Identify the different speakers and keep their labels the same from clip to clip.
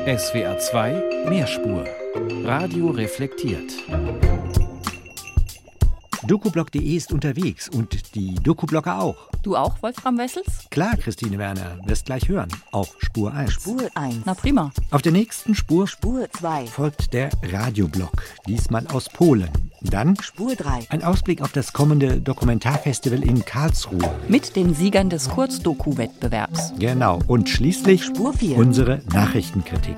Speaker 1: SWR 2 Mehrspur. Radio reflektiert.
Speaker 2: Dokublog.de ist unterwegs und die Dokublogger auch.
Speaker 3: Du auch, Wolfram Wessels?
Speaker 2: Klar, Christine Werner, wirst gleich hören. Auf Spur 1.
Speaker 4: Spur 1.
Speaker 3: Na prima.
Speaker 2: Auf der nächsten Spur
Speaker 4: 2.
Speaker 2: folgt der Radioblog, diesmal aus Polen. Dann
Speaker 4: Spur 3.
Speaker 2: ein Ausblick auf das kommende Dokumentarfestival in Karlsruhe.
Speaker 3: Mit den Siegern des Kurzdoku-Wettbewerbs.
Speaker 2: Genau. Und schließlich
Speaker 4: Spur 4.
Speaker 2: unsere Nachrichtenkritik.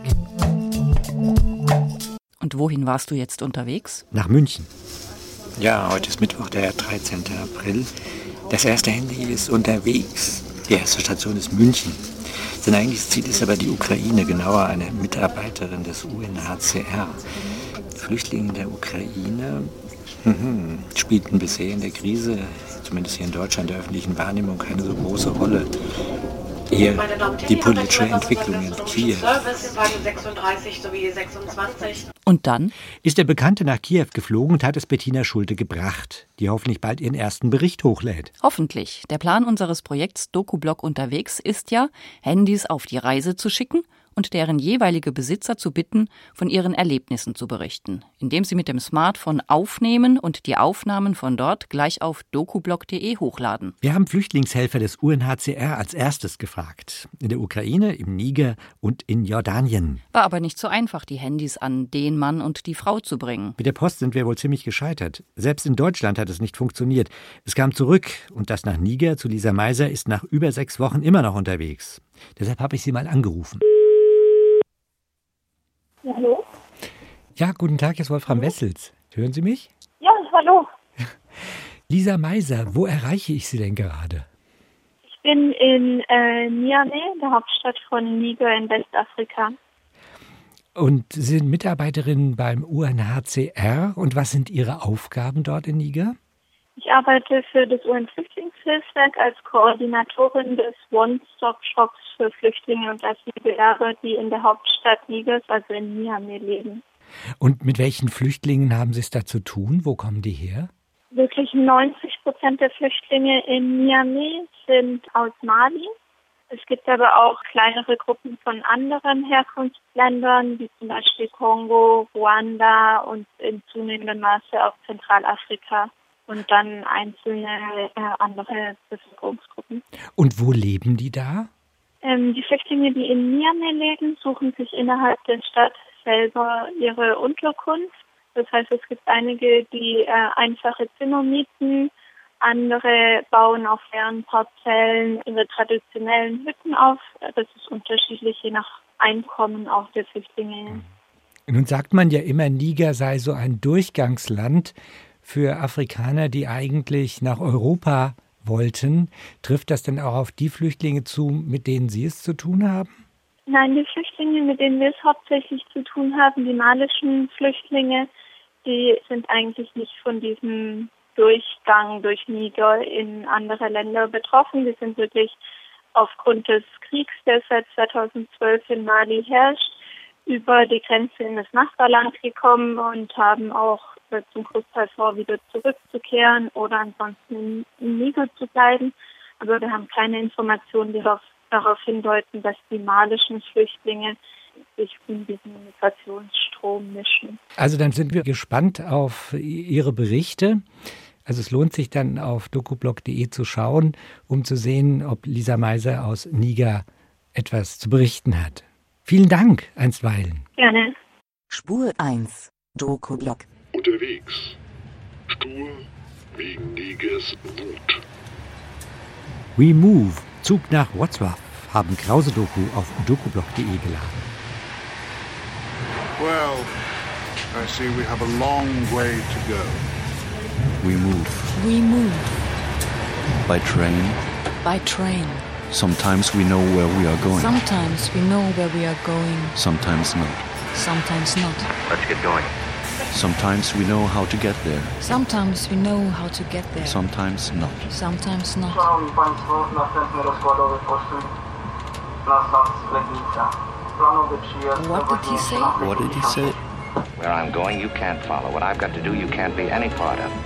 Speaker 3: Und wohin warst du jetzt unterwegs?
Speaker 2: Nach München.
Speaker 5: Ja, heute ist Mittwoch, der 13. April. Das erste Handy ist unterwegs. Die erste Station ist München. Sein eigentliches Ziel ist aber die Ukraine, genauer eine Mitarbeiterin des UNHCR. Flüchtlinge der Ukraine spielten bisher in der Krise, zumindest hier in Deutschland, der öffentlichen Wahrnehmung keine so große Rolle. Eher die politische Entwicklung in Kiew.
Speaker 3: Und dann?
Speaker 2: Ist der Bekannte nach Kiew geflogen und hat es Bettina Schulte gebracht, die hoffentlich bald ihren ersten Bericht hochlädt.
Speaker 3: Hoffentlich. Der Plan unseres Projekts Dokublog unterwegs ist ja, Handys auf die Reise zu schicken und deren jeweilige Besitzer zu bitten, von ihren Erlebnissen zu berichten, indem sie mit dem Smartphone aufnehmen und die Aufnahmen von dort gleich auf dokublog.de hochladen.
Speaker 2: Wir haben Flüchtlingshelfer des UNHCR als erstes gefragt. In der Ukraine, im Niger und in Jordanien.
Speaker 3: War aber nicht so einfach, die Handys an den Mann und die Frau zu bringen.
Speaker 2: Mit der Post sind wir wohl ziemlich gescheitert. Selbst in Deutschland hat es nicht funktioniert. Es kam zurück und das nach Niger zu Lisa Meiser ist nach über 6 Wochen immer noch unterwegs. Deshalb habe ich sie mal angerufen.
Speaker 6: Hallo?
Speaker 2: Ja, guten Tag, hier ist Wolfram Wessels. Hören Sie mich?
Speaker 6: Ja, hallo.
Speaker 2: Lisa Meiser, wo erreiche ich Sie denn gerade?
Speaker 6: Ich bin in Niamey, der Hauptstadt von Niger in Westafrika.
Speaker 2: Und Sie sind Mitarbeiterin beim UNHCR. Und was sind Ihre Aufgaben dort in Niger?
Speaker 6: Ich arbeite für das UN-Flüchtlingshilfswerk als Koordinatorin des One-Stop-Shops für Flüchtlinge und Asylbewerber, die in der Hauptstadt Nigers, also in Niamey, leben.
Speaker 2: Und mit welchen Flüchtlingen haben Sie es da zu tun? Wo kommen die her?
Speaker 6: Wirklich 90% der Flüchtlinge in Niamey sind aus Mali. Es gibt aber auch kleinere Gruppen von anderen Herkunftsländern, wie zum Beispiel Kongo, Ruanda und in zunehmendem Maße auch Zentralafrika. Und dann einzelne andere Bevölkerungsgruppen.
Speaker 2: Und wo leben die da?
Speaker 6: Die Flüchtlinge, die in Niamey leben, suchen sich innerhalb der Stadt selber ihre Unterkunft. Das heißt, es gibt einige, die einfache Zimmer mieten, andere bauen auf leeren Parzellen ihre traditionellen Hütten auf. Das ist unterschiedlich, je nach Einkommen auch der Flüchtlinge.
Speaker 2: Nun sagt man ja immer, Niger sei so ein Durchgangsland für Afrikaner, die eigentlich nach Europa wollten. Trifft das denn auch auf die Flüchtlinge zu, mit denen Sie es zu tun haben?
Speaker 6: Nein, die Flüchtlinge, mit denen wir es hauptsächlich zu tun haben, die malischen Flüchtlinge, die sind eigentlich nicht von diesem Durchgang durch Niger in andere Länder betroffen. Die sind wirklich aufgrund des Kriegs, der seit 2012 in Mali herrscht, über die Grenze in das Nachbarland gekommen und haben auch zum Großteil vor, wieder zurückzukehren oder ansonsten in Niger zu bleiben. Aber wir haben keine Informationen, die darauf hindeuten, dass die malischen Flüchtlinge sich in diesen Migrationsstrom mischen.
Speaker 2: Also dann sind wir gespannt auf Ihre Berichte. Also es lohnt sich dann auf dokublog.de zu schauen, um zu sehen, ob Lisa Meiser aus Niger etwas zu berichten hat. Vielen Dank einstweilen.
Speaker 6: Gerne.
Speaker 4: Spur 1. Dokublog.
Speaker 7: Unterwegs. Stur wegen Nigers Wut.
Speaker 2: We Move, Zug nach Wrocław, haben Krause-Doku auf dokublog.de geladen.
Speaker 7: Well, I see we have a long way to go.
Speaker 8: We move.
Speaker 3: We move.
Speaker 8: By train.
Speaker 3: By train.
Speaker 8: Sometimes we know where we are going.
Speaker 3: Sometimes we know where we are going.
Speaker 8: Sometimes not.
Speaker 3: Sometimes not.
Speaker 9: Let's get going.
Speaker 8: Sometimes we know how to get there.
Speaker 3: Sometimes we know how to get there.
Speaker 8: Sometimes not.
Speaker 3: Sometimes not.
Speaker 10: Szanowni Państwo, następny rozkładowy postój na stacji Legnica. Planowy przyjazd.
Speaker 3: What did he say?
Speaker 8: What did he say?
Speaker 9: Where I'm going, you can't follow. What I've got to do, you can't be any part of.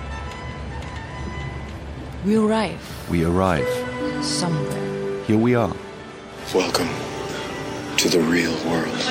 Speaker 3: We arrive
Speaker 8: We arrive.
Speaker 3: somewhere.
Speaker 8: Here we are.
Speaker 7: Welcome
Speaker 11: to the real world.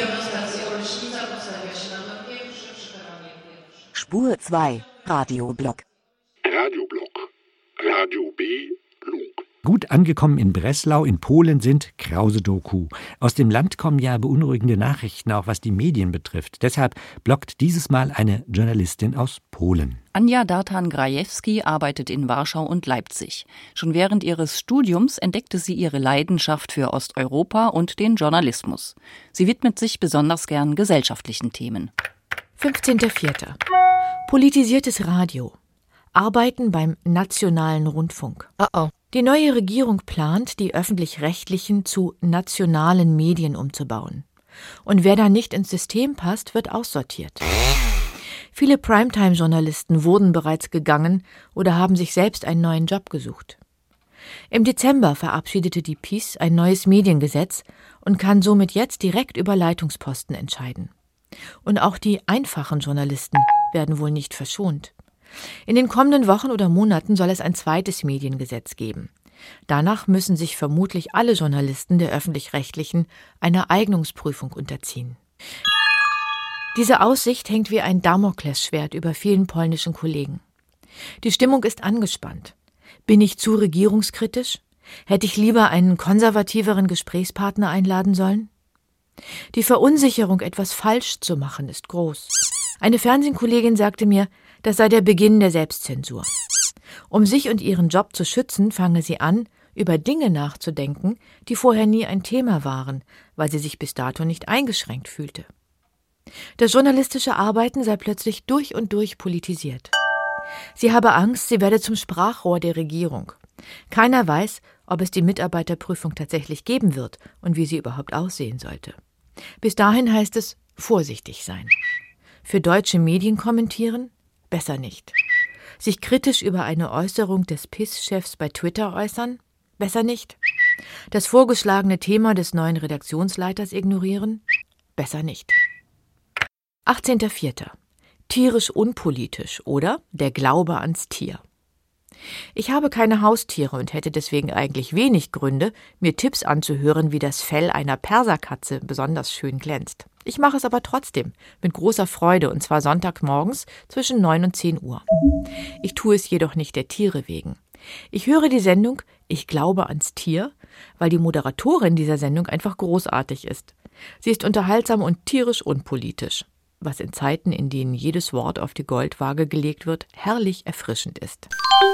Speaker 4: Spur 2, Radioblock.
Speaker 12: Radioblock. Radio B, Lug.
Speaker 2: Gut angekommen in Breslau in Polen sind Krause-Doku. Aus dem Land kommen ja beunruhigende Nachrichten, auch was die Medien betrifft. Deshalb bloggt dieses Mal eine Journalistin aus Polen.
Speaker 3: Anja Dartan-Grajewski arbeitet in Warschau und Leipzig. Schon während ihres Studiums entdeckte sie ihre Leidenschaft für Osteuropa und den Journalismus. Sie widmet sich besonders gern gesellschaftlichen Themen.
Speaker 13: 15.04. Politisiertes Radio. Arbeiten beim Nationalen Rundfunk. Die neue Regierung plant, die öffentlich-rechtlichen zu nationalen Medien umzubauen. Und wer da nicht ins System passt, wird aussortiert. Viele Primetime-Journalisten wurden bereits gegangen oder haben sich selbst einen neuen Job gesucht. Im Dezember verabschiedete die PiS ein neues Mediengesetz und kann somit jetzt direkt über Leitungsposten entscheiden. Und auch die einfachen Journalisten werden wohl nicht verschont. In den kommenden Wochen oder Monaten soll es ein zweites Mediengesetz geben. Danach müssen sich vermutlich alle Journalisten der Öffentlich-Rechtlichen einer Eignungsprüfung unterziehen. Diese Aussicht hängt wie ein Damoklesschwert über vielen polnischen Kollegen. Die Stimmung ist angespannt. Bin ich zu regierungskritisch? Hätte ich lieber einen konservativeren Gesprächspartner einladen sollen? Die Verunsicherung, etwas falsch zu machen, ist groß. Eine Fernsehkollegin sagte mir, das sei der Beginn der Selbstzensur. Um sich und ihren Job zu schützen, fange sie an, über Dinge nachzudenken, die vorher nie ein Thema waren, weil sie sich bis dato nicht eingeschränkt fühlte. Das journalistische Arbeiten sei plötzlich durch und durch politisiert. Sie habe Angst, sie werde zum Sprachrohr der Regierung. Keiner weiß, ob es die Mitarbeiterprüfung tatsächlich geben wird und wie sie überhaupt aussehen sollte. Bis dahin heißt es, vorsichtig sein. Für deutsche Medien kommentieren? Besser nicht. Sich kritisch über eine Äußerung des PiS-Chefs bei Twitter äußern? Besser nicht. Das vorgeschlagene Thema des neuen Redaktionsleiters ignorieren? Besser nicht. 18.04. Tierisch unpolitisch oder der Glaube ans Tier. Ich habe keine Haustiere und hätte deswegen eigentlich wenig Gründe, mir Tipps anzuhören, wie das Fell einer Perserkatze besonders schön glänzt. Ich mache es aber trotzdem, mit großer Freude, und zwar Sonntagmorgens zwischen 9 und 10 Uhr. Ich tue es jedoch nicht der Tiere wegen. Ich höre die Sendung Ich glaube ans Tier, weil die Moderatorin dieser Sendung einfach großartig ist. Sie ist unterhaltsam und tierisch unpolitisch, was in Zeiten, in denen jedes Wort auf die Goldwaage gelegt wird, herrlich erfrischend ist.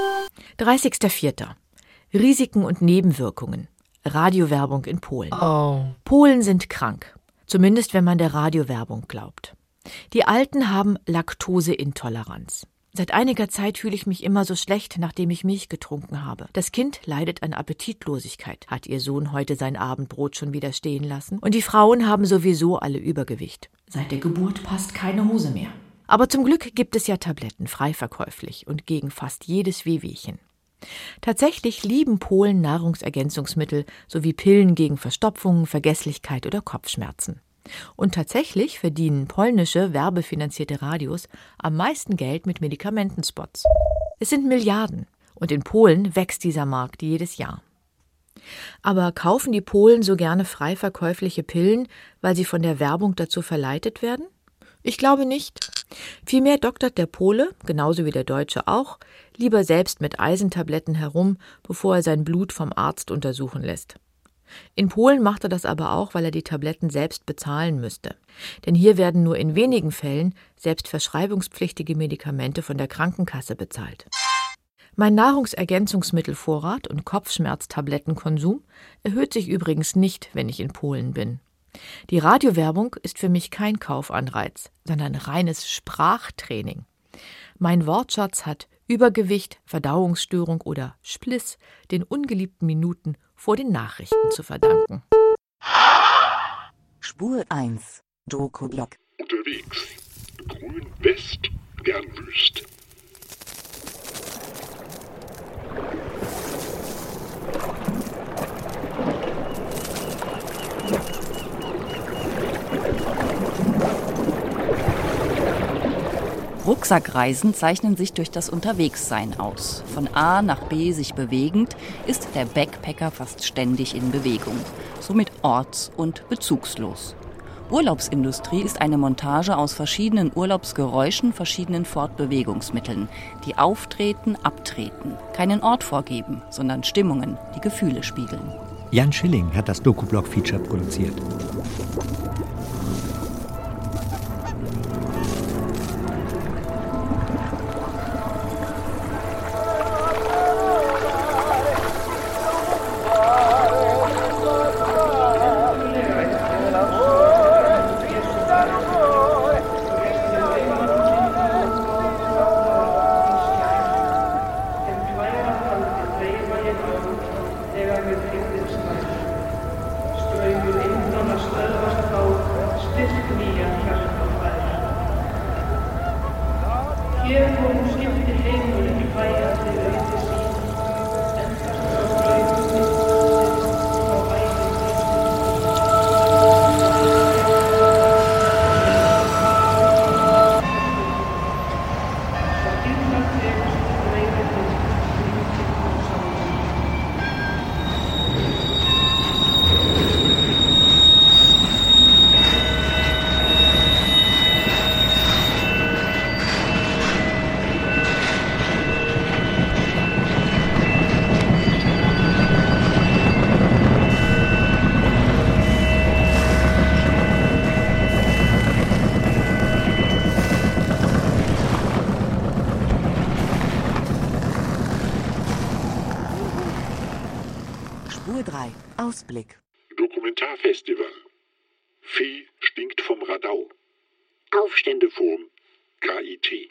Speaker 13: 30.04. Risiken und Nebenwirkungen. Radiowerbung in Polen. Polen sind krank. Zumindest wenn man der Radiowerbung glaubt. Die Alten haben Laktoseintoleranz. Seit einiger Zeit fühle ich mich immer so schlecht, nachdem ich Milch getrunken habe. Das Kind leidet an Appetitlosigkeit. Hat ihr Sohn heute sein Abendbrot schon wieder stehen lassen? Und die Frauen haben sowieso alle Übergewicht. Seit der Geburt passt keine Hose mehr. Aber zum Glück gibt es ja Tabletten, frei verkäuflich und gegen fast jedes Wehwehchen. Tatsächlich lieben Polen Nahrungsergänzungsmittel sowie Pillen gegen Verstopfung, Vergesslichkeit oder Kopfschmerzen. Und tatsächlich verdienen polnische, werbefinanzierte Radios am meisten Geld mit Medikamentenspots. Es sind Milliarden und in Polen wächst dieser Markt jedes Jahr. Aber kaufen die Polen so gerne frei verkäufliche Pillen, weil sie von der Werbung dazu verleitet werden? Ich glaube nicht. Vielmehr doktert der Pole, genauso wie der Deutsche auch, lieber selbst mit Eisentabletten herum, bevor er sein Blut vom Arzt untersuchen lässt. In Polen macht er das aber auch, weil er die Tabletten selbst bezahlen müsste. Denn hier werden nur in wenigen Fällen selbst verschreibungspflichtige Medikamente von der Krankenkasse bezahlt. Mein Nahrungsergänzungsmittelvorrat und Kopfschmerztablettenkonsum erhöht sich übrigens nicht, wenn ich in Polen bin. Die Radiowerbung ist für mich kein Kaufanreiz, sondern reines Sprachtraining. Mein Wortschatz hat Übergewicht, Verdauungsstörung oder Spliss den ungeliebten Minuten vor den Nachrichten zu verdanken.
Speaker 4: Spur 1, Dokublock.
Speaker 12: Unterwegs. Grün West, gern Wüst.
Speaker 3: Rucksackreisen zeichnen sich durch das Unterwegssein aus. Von A nach B sich bewegend, ist der Backpacker fast ständig in Bewegung, somit orts- und bezugslos. Urlaubsindustrie ist eine Montage aus verschiedenen Urlaubsgeräuschen, verschiedenen Fortbewegungsmitteln, die auftreten, abtreten, keinen Ort vorgeben, sondern Stimmungen, die Gefühle spiegeln.
Speaker 2: Jan Schilling hat das Doku-Blog-Feature produziert.
Speaker 4: Spur 3. Ausblick.
Speaker 12: Dokumentarfestival. Vieh stinkt vom Radau. Aufständeform. KIT.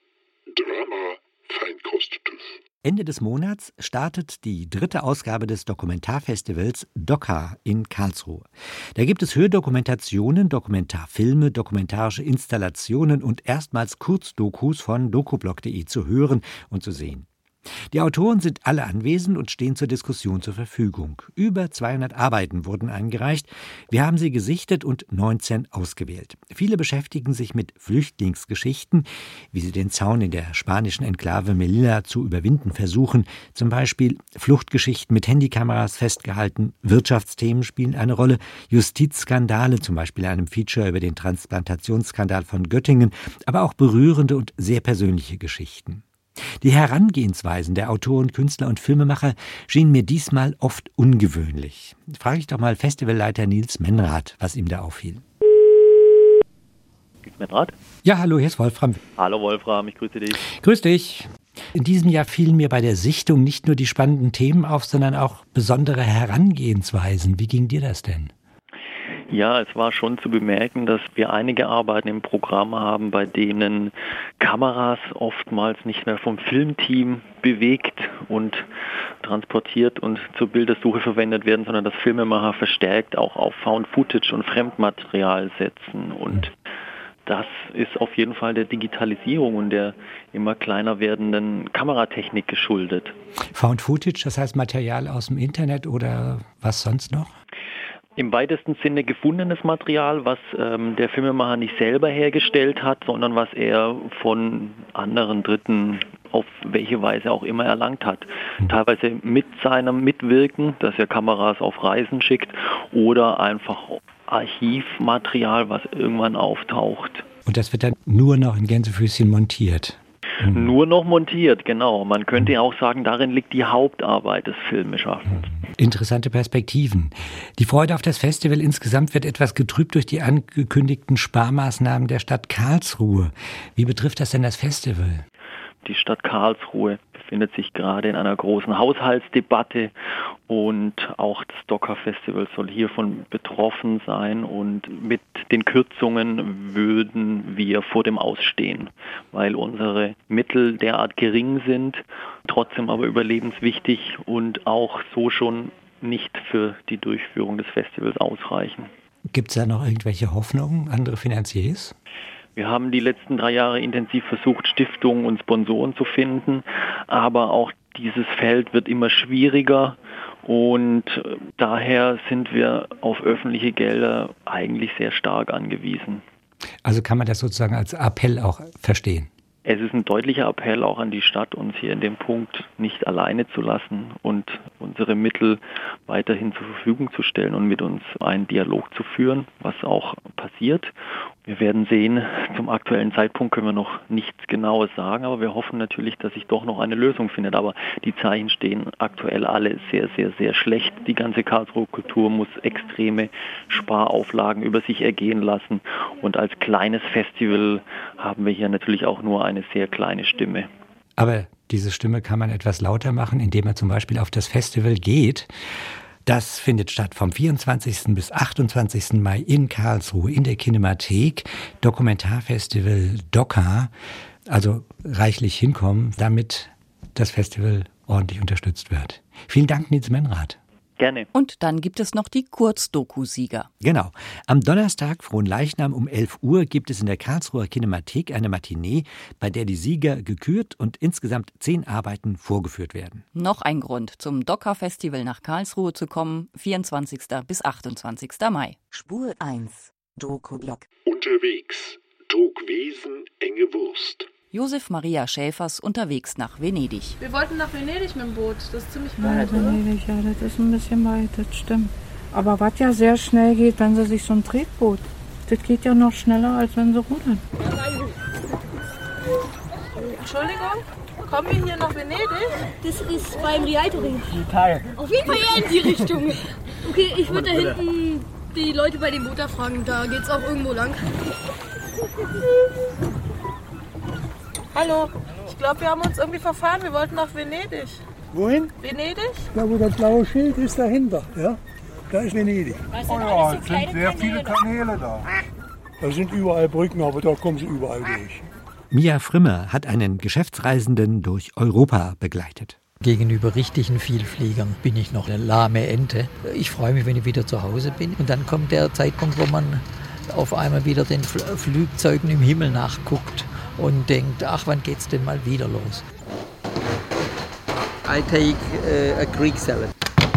Speaker 12: Drama Feinkosttüff.
Speaker 2: Ende des Monats startet die 3. Ausgabe des Dokumentarfestivals DOKA in Karlsruhe. Da gibt es Hördokumentationen, Dokumentarfilme, dokumentarische Installationen und erstmals Kurzdokus von dokublog.de zu hören und zu sehen. Die Autoren sind alle anwesend und stehen zur Diskussion zur Verfügung. Über 200 Arbeiten wurden eingereicht. Wir haben sie gesichtet und 19 ausgewählt. Viele beschäftigen sich mit Flüchtlingsgeschichten, wie sie den Zaun in der spanischen Enklave Melilla zu überwinden versuchen. Zum Beispiel Fluchtgeschichten mit Handykameras festgehalten. Wirtschaftsthemen spielen eine Rolle. Justizskandale, zum Beispiel einem Feature über den Transplantationsskandal von Göttingen, aber auch berührende und sehr persönliche Geschichten. Die Herangehensweisen der Autoren, Künstler und Filmemacher schienen mir diesmal oft ungewöhnlich. Frage ich doch mal Festivalleiter Nils Menrath, was ihm da auffiel.
Speaker 11: Menrath?
Speaker 2: Ja, hallo, hier ist Wolfram.
Speaker 11: Hallo Wolfram, ich grüße dich.
Speaker 2: Grüß dich. In diesem Jahr fielen mir bei der Sichtung nicht nur die spannenden Themen auf, sondern auch besondere Herangehensweisen. Wie ging dir das denn?
Speaker 11: Ja, es war schon zu bemerken, dass wir einige Arbeiten im Programm haben, bei denen Kameras oftmals nicht mehr vom Filmteam bewegt und transportiert und zur Bildersuche verwendet werden, sondern dass Filmemacher verstärkt auch auf Found Footage und Fremdmaterial setzen. Und das ist auf jeden Fall der Digitalisierung und der immer kleiner werdenden Kameratechnik geschuldet.
Speaker 2: Found Footage, das heißt Material aus dem Internet oder was sonst noch?
Speaker 11: Im weitesten Sinne gefundenes Material, was der Filmemacher nicht selber hergestellt hat, sondern was er von anderen Dritten auf welche Weise auch immer erlangt hat. Teilweise mit seinem Mitwirken, dass er Kameras auf Reisen schickt, oder einfach Archivmaterial, was irgendwann auftaucht.
Speaker 2: Und das wird dann nur noch in Gänsefüßchen montiert?
Speaker 11: Nur noch montiert, genau. Man könnte ja auch sagen, darin liegt die Hauptarbeit des Filmeschaffens.
Speaker 2: Interessante Perspektiven. Die Freude auf das Festival insgesamt wird etwas getrübt durch die angekündigten Sparmaßnahmen der Stadt Karlsruhe. Wie betrifft das denn das Festival?
Speaker 11: Die Stadt Karlsruhe befindet sich gerade in einer großen Haushaltsdebatte und auch das DOKA-Festival soll hiervon betroffen sein, und mit den Kürzungen würden wir vor dem Ausstehen, weil unsere Mittel derart gering sind, trotzdem aber überlebenswichtig und auch so schon nicht für die Durchführung des Festivals ausreichen.
Speaker 2: Gibt es da noch irgendwelche Hoffnungen, andere Finanziers?
Speaker 11: Wir haben die letzten 3 Jahre intensiv versucht, Stiftungen und Sponsoren zu finden, aber auch dieses Feld wird immer schwieriger und daher sind wir auf öffentliche Gelder eigentlich sehr stark angewiesen.
Speaker 2: Also kann man das sozusagen als Appell auch verstehen?
Speaker 11: Es ist ein deutlicher Appell auch an die Stadt, uns hier in dem Punkt nicht alleine zu lassen und unsere Mittel weiterhin zur Verfügung zu stellen und mit uns einen Dialog zu führen, was auch passiert. Wir werden sehen, zum aktuellen Zeitpunkt können wir noch nichts Genaues sagen, aber wir hoffen natürlich, dass sich doch noch eine Lösung findet. Aber die Zeichen stehen aktuell alle sehr, sehr, sehr schlecht. Die ganze Karlsruher Kultur muss extreme Sparauflagen über sich ergehen lassen. Und als kleines Festival haben wir hier natürlich auch nur eine sehr kleine Stimme.
Speaker 2: Aber diese Stimme kann man etwas lauter machen, indem man zum Beispiel auf das Festival geht. Das findet statt vom 24. bis 28. Mai in Karlsruhe in der Kinemathek. Dokumentarfestival DOCA. Also reichlich hinkommen, damit das Festival ordentlich unterstützt wird. Vielen Dank, Nils Menrath.
Speaker 11: Gerne.
Speaker 3: Und dann gibt es noch die Kurzdoku-Sieger.
Speaker 2: Genau. Am Donnerstag, Fronleichnam um 11 Uhr, gibt es in der Karlsruher Kinemathek eine Matinee, bei der die Sieger gekürt und insgesamt 10 Arbeiten vorgeführt werden.
Speaker 3: Noch ein Grund, zum DOCA-Festival nach Karlsruhe zu kommen, 24. bis 28. Mai.
Speaker 4: Spur 1, Dokublock.
Speaker 12: Unterwegs, Trugwesen, enge Wurst.
Speaker 3: Josef Maria Schäfers unterwegs nach Venedig.
Speaker 14: Wir wollten nach Venedig mit dem Boot. Das ist ziemlich weit, oder?
Speaker 15: Venedig, ja, das ist ein bisschen weit, das stimmt. Aber was ja sehr schnell geht, wenn sie sich so ein Tretboot, das geht ja noch schneller, als wenn sie rudern.
Speaker 14: Entschuldigung, kommen wir hier nach Venedig?
Speaker 16: Das ist beim Rialtoring.
Speaker 14: Teil.
Speaker 16: Auf jeden Fall eher in die Richtung. Okay, ich würde da hinten die Leute bei dem Boot da fragen, da geht's auch irgendwo lang.
Speaker 14: Hallo, ich glaube, wir haben uns irgendwie verfahren. Wir wollten nach Venedig.
Speaker 17: Wohin?
Speaker 14: Venedig?
Speaker 17: Da, wo das blaue Schild ist, dahinter. Ja? Da ist Venedig.
Speaker 7: Oh ja, es sind sehr viele Kanäle da.
Speaker 17: Da sind überall Brücken, aber da kommen sie überall durch.
Speaker 2: Mia Frimmer hat einen Geschäftsreisenden durch Europa begleitet.
Speaker 18: Gegenüber richtigen Vielfliegern bin ich noch eine lahme Ente. Ich freue mich, wenn ich wieder zu Hause bin. Und dann kommt der Zeitpunkt, wo man auf einmal wieder den Flugzeugen im Himmel nachguckt und denkt, ach, wann geht's denn mal wieder los?
Speaker 19: I take a Greek salad.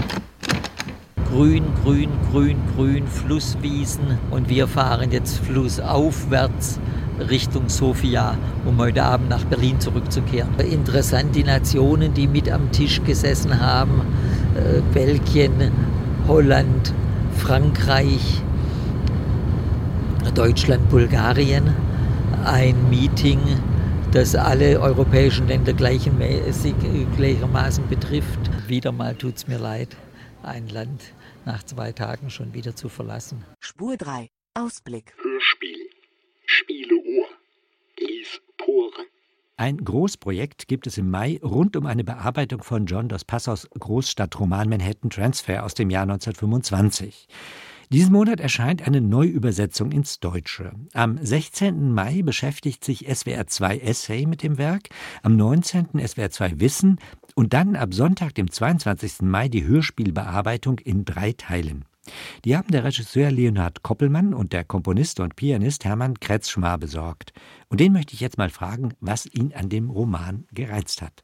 Speaker 18: Grün, grün, grün, grün, Flusswiesen und wir fahren jetzt flussaufwärts Richtung Sofia, um heute Abend nach Berlin zurückzukehren. Interessant die Nationen, die mit am Tisch gesessen haben, Belgien, Holland, Frankreich, Deutschland, Bulgarien. Ein Meeting, das alle europäischen Länder gleichermaßen betrifft. Wieder mal tut's mir leid, ein Land nach 2 Tagen schon wieder zu verlassen.
Speaker 4: Spur 3, Ausblick.
Speaker 12: Hörspiel. Spiele Ohr. Lies Pore.
Speaker 2: Ein Großprojekt gibt es im Mai rund um eine Bearbeitung von John dos Passos Großstadtroman Manhattan Transfer aus dem Jahr 1925. Diesen Monat erscheint eine Neuübersetzung ins Deutsche. Am 16. Mai beschäftigt sich SWR 2 Essay mit dem Werk, am 19. SWR 2 Wissen und dann ab Sonntag, dem 22. Mai, die Hörspielbearbeitung in 3 Teilen. Die haben der Regisseur Leonhard Koppelmann und der Komponist und Pianist Hermann Kretschmar besorgt. Und den möchte ich jetzt mal fragen, was ihn an dem Roman gereizt hat.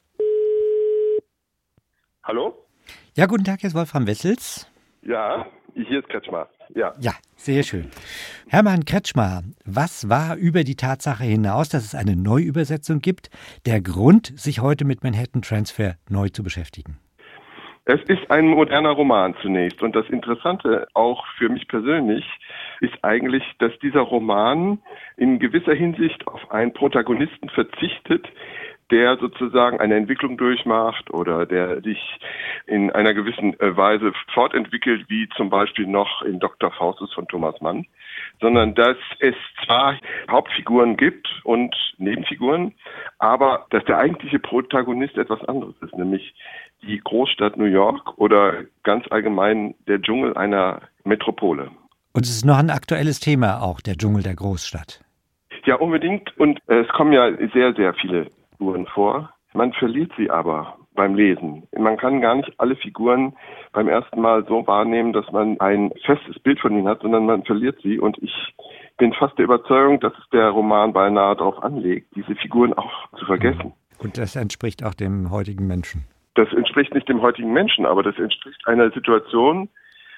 Speaker 20: Hallo?
Speaker 2: Ja, guten Tag, hier ist Wolfram Wessels.
Speaker 20: Ja, hier ist Kretschmar.
Speaker 2: Ja, sehr schön. Hermann Kretschmar, was war über die Tatsache hinaus, dass es eine Neuübersetzung gibt, der Grund, sich heute mit Manhattan Transfer neu zu beschäftigen?
Speaker 20: Es ist ein moderner Roman zunächst. Und das Interessante auch für mich persönlich ist eigentlich, dass dieser Roman in gewisser Hinsicht auf einen Protagonisten verzichtet, der sozusagen eine Entwicklung durchmacht oder der sich in einer gewissen Weise fortentwickelt, wie zum Beispiel noch in Dr. Faustus von Thomas Mann, sondern dass es zwar Hauptfiguren gibt und Nebenfiguren, aber dass der eigentliche Protagonist etwas anderes ist, nämlich die Großstadt New York oder ganz allgemein der Dschungel einer Metropole.
Speaker 2: Und es ist noch ein aktuelles Thema auch, der Dschungel der Großstadt.
Speaker 20: Ja, unbedingt. Und es kommen ja sehr, sehr viele Figuren vor. Man verliert sie aber beim Lesen. Man kann gar nicht alle Figuren beim ersten Mal so wahrnehmen, dass man ein festes Bild von ihnen hat, sondern man verliert sie. Und ich bin fast der Überzeugung, dass es der Roman beinahe darauf anlegt, diese Figuren auch zu vergessen.
Speaker 2: Und das entspricht auch dem heutigen Menschen.
Speaker 20: Das entspricht nicht dem heutigen Menschen, aber das entspricht einer Situation,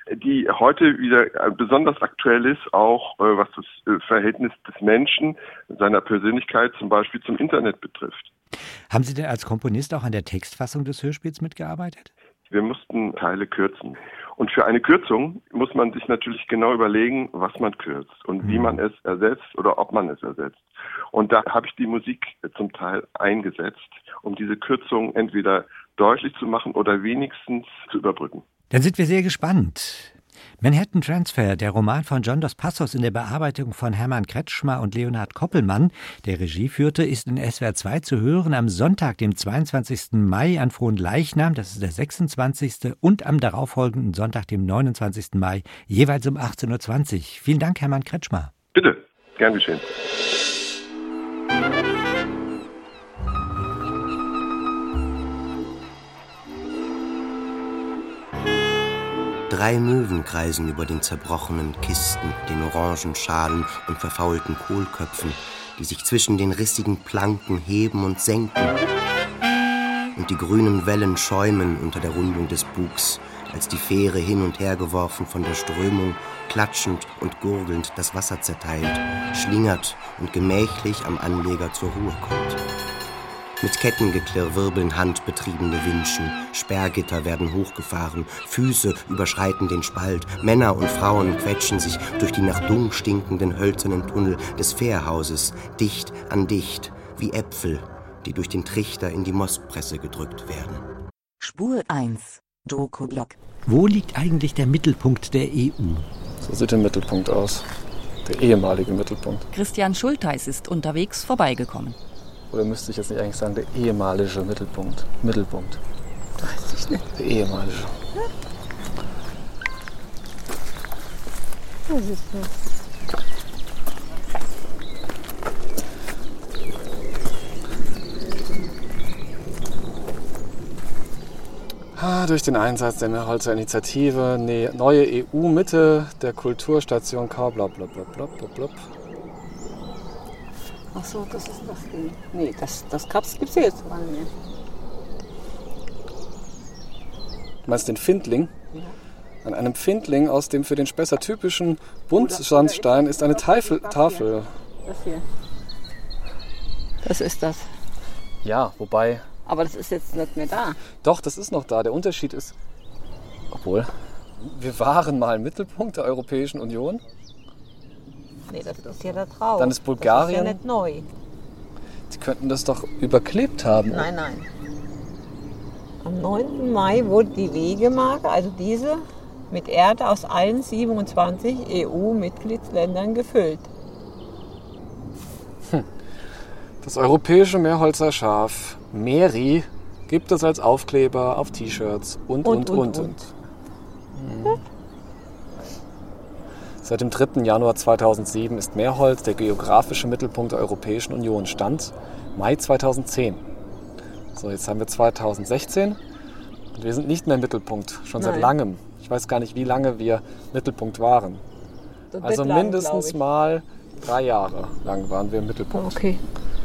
Speaker 20: die heute wieder besonders aktuell ist, auch was das Verhältnis des Menschen, seiner Persönlichkeit zum Beispiel zum Internet betrifft.
Speaker 2: Haben Sie denn als Komponist auch an der Textfassung des Hörspiels mitgearbeitet?
Speaker 20: Wir mussten Teile kürzen. Und für eine Kürzung muss man sich natürlich genau überlegen, was man kürzt und wie man es ersetzt oder ob man es ersetzt. Und da habe ich die Musik zum Teil eingesetzt, um diese Kürzung entweder deutlich zu machen oder wenigstens zu überbrücken.
Speaker 2: Dann sind wir sehr gespannt. Manhattan Transfer, der Roman von John Dos Passos in der Bearbeitung von Hermann Kretschmer und Leonhard Koppelmann, der Regie führte, ist in SWR 2 zu hören am Sonntag, dem 22. Mai an Fronleichnam, das ist der 26. und am darauffolgenden Sonntag, dem 29. Mai, jeweils um 18.20 Uhr. Vielen Dank, Hermann Kretschmer.
Speaker 20: Bitte, gern geschehen.
Speaker 21: Drei Möwen kreisen über den zerbrochenen Kisten, den orangen Schalen und verfaulten Kohlköpfen, die sich zwischen den rissigen Planken heben und senken. Und die grünen Wellen schäumen unter der Rundung des Bugs, als die Fähre hin und her geworfen von der Strömung, klatschend und gurgelnd das Wasser zerteilt, schlingert und gemächlich am Anleger zur Ruhe kommt. Mit Kettengeklirr wirbeln handbetriebene Winschen, Sperrgitter werden hochgefahren, Füße überschreiten den Spalt, Männer und Frauen quetschen sich durch die nach Dung stinkenden hölzernen Tunnel des Fährhauses, dicht an dicht, wie Äpfel, die durch den Trichter in die Mostpresse gedrückt werden.
Speaker 4: Spur 1, Dokublock.
Speaker 2: Wo liegt eigentlich der Mittelpunkt der EU?
Speaker 22: So sieht der Mittelpunkt aus. Der ehemalige Mittelpunkt.
Speaker 3: Christian Schultheis ist unterwegs vorbeigekommen.
Speaker 22: Oder müsste ich jetzt nicht eigentlich sagen, der ehemalige Mittelpunkt? Mittelpunkt.
Speaker 14: Weiß ich nicht.
Speaker 22: Der ehemalige.
Speaker 14: Was ist das?
Speaker 22: Durch den Einsatz der Mehrholzer Initiative, neue EU-Mitte der Kulturstation K. Blablabla.
Speaker 14: Ach so, das ist das Ding. Nee, das Kaps gibt's ja jetzt gar nicht mehr.
Speaker 22: Du meinst den Findling?
Speaker 14: Ja.
Speaker 22: An einem Findling aus dem für den Spessart typischen Buntsandstein ist eine Tafel.
Speaker 14: Das hier. Das ist das.
Speaker 22: Ja, wobei...
Speaker 14: Aber das ist jetzt nicht mehr da.
Speaker 22: Doch, das ist noch da. Der Unterschied ist... Obwohl, wir waren mal Mittelpunkt der Europäischen Union.
Speaker 14: Nee, das ist ja da drauf.
Speaker 22: Dann ist Bulgarien...
Speaker 14: Das ist ja nicht neu.
Speaker 22: Sie könnten das doch überklebt haben.
Speaker 14: Nein. Am 9. Mai wurde die Wegemarke, also diese, mit Erde aus allen 27 EU-Mitgliedsländern gefüllt.
Speaker 22: Das europäische Meerholzer Schaf, Meri, gibt es als Aufkleber auf T-Shirts und. Seit dem 3. Januar 2007 ist Meerholz der geografische Mittelpunkt der Europäischen Union. Stand Mai 2010. So, jetzt haben wir 2016 und wir sind nicht mehr Mittelpunkt, schon seit langem. Ich weiß gar nicht, wie lange wir Mittelpunkt waren. Also mindestens mal 3 Jahre lang waren wir im Mittelpunkt.
Speaker 14: Okay.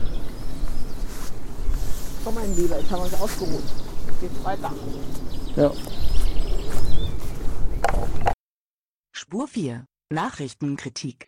Speaker 14: Komm mein Lieber, jetzt haben wir uns ausgeruht. Geht's weiter.
Speaker 22: Ja.
Speaker 4: Spur 4. Nachrichtenkritik.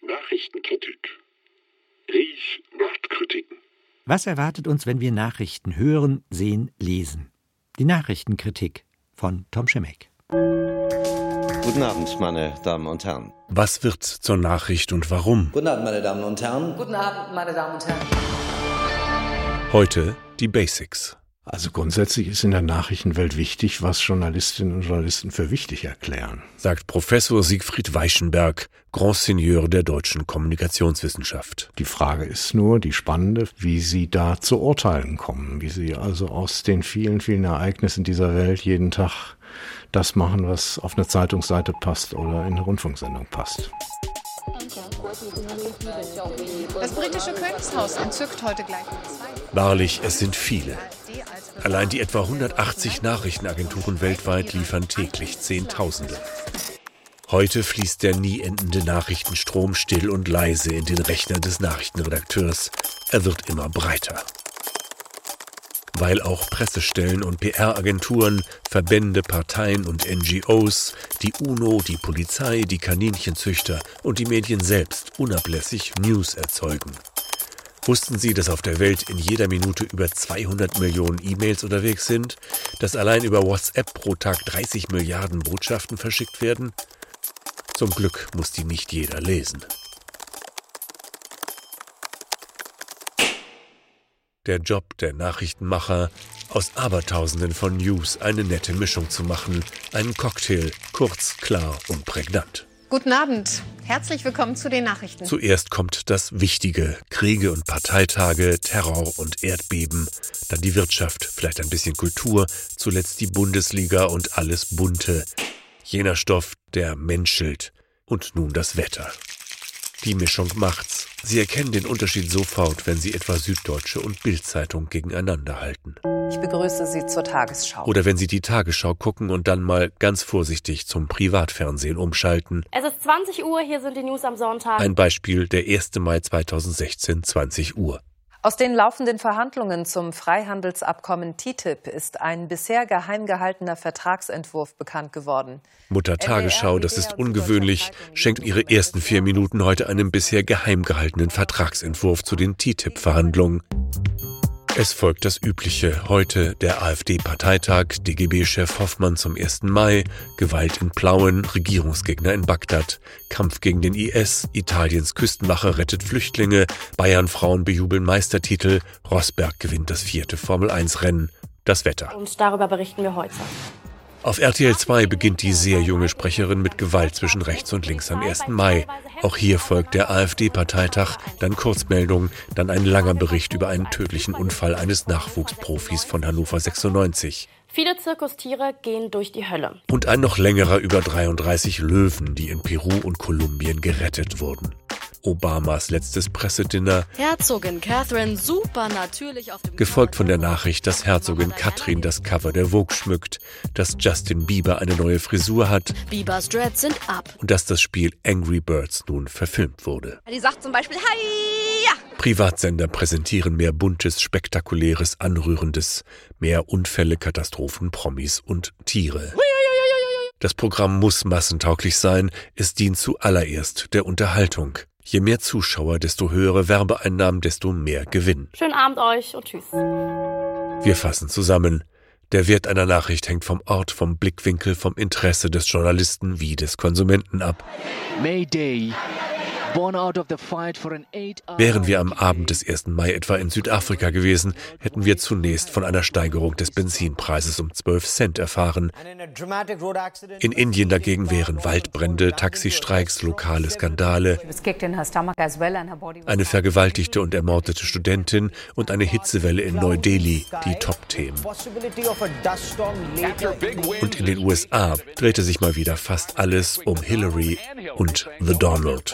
Speaker 12: Nachtkritiken.
Speaker 2: Was erwartet uns, wenn wir Nachrichten hören, sehen, lesen? Die Nachrichtenkritik von Tom Schemek.
Speaker 23: Guten Abend, meine Damen und Herren.
Speaker 1: Was wird zur Nachricht und warum?
Speaker 23: Guten Abend, meine Damen und Herren.
Speaker 24: Guten Abend, meine Damen und Herren.
Speaker 1: Heute die Basics.
Speaker 25: Also grundsätzlich ist in der Nachrichtenwelt wichtig, was Journalistinnen und Journalisten für wichtig erklären,
Speaker 1: sagt Professor Siegfried Weichenberg, Grand Seigneur der deutschen Kommunikationswissenschaft.
Speaker 25: Die Frage ist nur, die spannende, wie Sie da zu Urteilen kommen, wie Sie also aus den vielen, vielen Ereignissen dieser Welt jeden Tag das machen, was auf eine Zeitungsseite passt oder in eine Rundfunksendung passt.
Speaker 26: Das britische Königshaus entzückt heute gleich zwei.
Speaker 1: Wahrlich, es sind viele. Allein die etwa 180 Nachrichtenagenturen weltweit liefern täglich Zehntausende. Heute fließt der nie endende Nachrichtenstrom still und leise in den Rechner des Nachrichtenredakteurs. Er wird immer breiter. weil auch Pressestellen und PR-Agenturen, Verbände, Parteien und NGOs, die UNO, die Polizei, die Kaninchenzüchter und die Medien selbst unablässig News erzeugen. Wussten Sie, dass auf der Welt in jeder Minute über 200 Millionen E-Mails unterwegs sind? Dass allein über WhatsApp pro Tag 30 Milliarden Botschaften verschickt werden? Zum Glück muss die nicht jeder lesen. Der Job der Nachrichtenmacher, aus Abertausenden von News eine nette Mischung zu machen, einen Cocktail, kurz, klar und prägnant.
Speaker 26: Guten Abend. Herzlich willkommen zu den Nachrichten.
Speaker 1: Zuerst kommt das Wichtige, Kriege und Parteitage, Terror und Erdbeben, dann die Wirtschaft, vielleicht ein bisschen Kultur, zuletzt die Bundesliga und alles Bunte. Jener Stoff, der menschelt. Und nun das Wetter. Die Mischung macht's. Sie erkennen den Unterschied sofort, wenn Sie etwa Süddeutsche und Bild-Zeitung gegeneinander halten.
Speaker 5: Ich begrüße Sie zur Tagesschau.
Speaker 1: Oder wenn Sie die Tagesschau gucken und dann mal ganz vorsichtig zum Privatfernsehen umschalten.
Speaker 6: Es ist 20 Uhr, hier sind die News am Sonntag.
Speaker 1: Ein Beispiel, der 1. Mai 2016, 20 Uhr.
Speaker 5: Aus den laufenden Verhandlungen zum Freihandelsabkommen TTIP ist ein bisher geheim gehaltener Vertragsentwurf bekannt geworden.
Speaker 1: Mutter Tagesschau, das ist ungewöhnlich, schenkt ihre ersten 4 Minuten heute einem bisher geheim gehaltenen Vertragsentwurf zu den TTIP-Verhandlungen. Es folgt das Übliche. Heute der AfD-Parteitag, DGB-Chef Hoffmann zum 1. Mai, Gewalt in Plauen, Regierungsgegner in Bagdad, Kampf gegen den IS, Italiens Küstenwache rettet Flüchtlinge, Bayern-Frauen bejubeln Meistertitel, Rosberg gewinnt das 4. Formel-1-Rennen, das Wetter.
Speaker 6: Und darüber berichten wir heute.
Speaker 1: Auf RTL 2 beginnt die sehr junge Sprecherin mit Gewalt zwischen rechts und links am 1. Mai. Auch hier folgt der AfD-Parteitag, dann Kurzmeldungen, dann ein langer Bericht über einen tödlichen Unfall eines Nachwuchsprofis von Hannover 96.
Speaker 6: Viele Zirkustiere gehen durch die Hölle.
Speaker 1: Und ein noch längerer über 33 Löwen, die in Peru und Kolumbien gerettet wurden. Obamas letztes Pressedinner,
Speaker 6: Herzogin Catherine super natürlich auf dem
Speaker 1: gefolgt von der Nachricht, dass Herzogin Katrin das Cover der Vogue schmückt, dass Justin Bieber eine neue Frisur hat
Speaker 6: Biebers Dreads sind ab
Speaker 1: und dass das Spiel Angry Birds nun verfilmt wurde.
Speaker 6: Die sagt zum Beispiel Hi-ja!
Speaker 1: Privatsender präsentieren mehr Buntes, Spektakuläres, Anrührendes, mehr Unfälle, Katastrophen, Promis und Tiere. Das Programm muss massentauglich sein, es dient zuallererst der Unterhaltung. Je mehr Zuschauer, desto höhere Werbeeinnahmen, desto mehr Gewinn.
Speaker 6: Schönen Abend euch und tschüss.
Speaker 1: Wir fassen zusammen. Der Wert einer Nachricht hängt vom Ort, vom Blickwinkel, vom Interesse des Journalisten wie des Konsumenten ab.
Speaker 8: Mayday.
Speaker 1: Wären wir am Abend des 1. Mai etwa in Südafrika gewesen, hätten wir zunächst von einer Steigerung des Benzinpreises um 12 Cent erfahren. In Indien dagegen wären Waldbrände, Taxistreiks, lokale Skandale, eine vergewaltigte und ermordete Studentin und eine Hitzewelle in Neu-Delhi die Top-Themen. Und in den USA drehte sich mal wieder fast alles um Hillary und The Donald.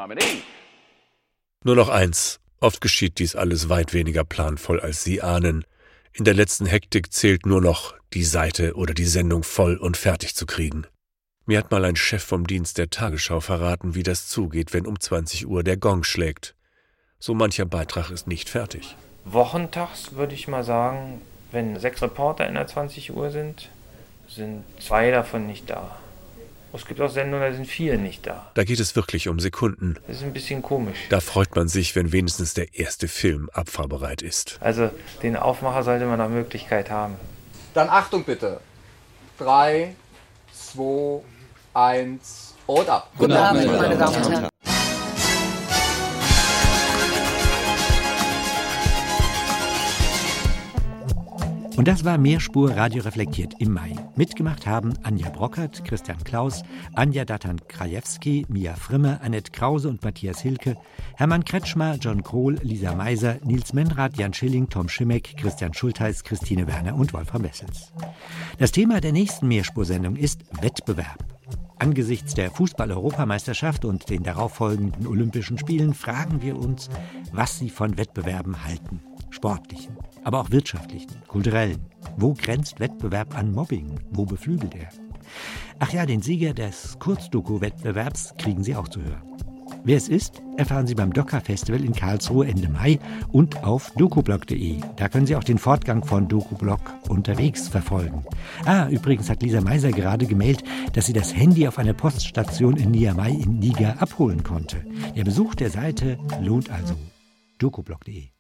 Speaker 1: Nur noch eins, oft geschieht dies alles weit weniger planvoll, als Sie ahnen. In der letzten Hektik zählt nur noch, die Seite oder die Sendung voll und fertig zu kriegen. Mir hat mal ein Chef vom Dienst der Tagesschau verraten, wie das zugeht, wenn um 20 Uhr der Gong schlägt. So mancher Beitrag ist nicht fertig.
Speaker 9: Wochentags würde ich mal sagen, wenn 6 Reporter in der 20 Uhr sind 2 davon nicht da. Es gibt auch Sendungen, da sind 4 nicht da.
Speaker 1: Da geht es wirklich um Sekunden.
Speaker 9: Das ist ein bisschen komisch.
Speaker 1: Da freut man sich, wenn wenigstens der erste Film abfahrbereit ist.
Speaker 9: Also den Aufmacher sollte man nach Möglichkeit haben.
Speaker 10: Dann Achtung bitte. 3, 2, 1 und ab.
Speaker 5: Guten Abend, meine Damen und Herren.
Speaker 2: Und das war Mehrspur Radio reflektiert im Mai. Mitgemacht haben Anja Brockert, Christian Klaus, Anja Datan-Krajewski, Mia Frimme, Annette Krause und Matthias Hilke, Hermann Kretschmer, John Krohl, Lisa Meiser, Nils Menrath, Jan Schilling, Tom Schimek, Christian Schultheis, Christine Werner und Wolfram Wessels. Das Thema der nächsten Mehrspursendung ist Wettbewerb. Angesichts der Fußball-Europameisterschaft und den darauffolgenden Olympischen Spielen fragen wir uns, was sie von Wettbewerben halten. Sportlichen, aber auch wirtschaftlichen, kulturellen. Wo grenzt Wettbewerb an Mobbing? Wo beflügelt er? Ach ja, den Sieger des Kurzdoku-Wettbewerbs kriegen Sie auch zu hören. Wer es ist, erfahren Sie beim Docker-Festival in Karlsruhe Ende Mai und auf dokublog.de. Da können Sie auch den Fortgang von Dokublog unterwegs verfolgen. Übrigens hat Lisa Meiser gerade gemeldet, dass sie das Handy auf einer Poststation in Niamey in Niger abholen konnte. Der Besuch der Seite lohnt also. dokublog.de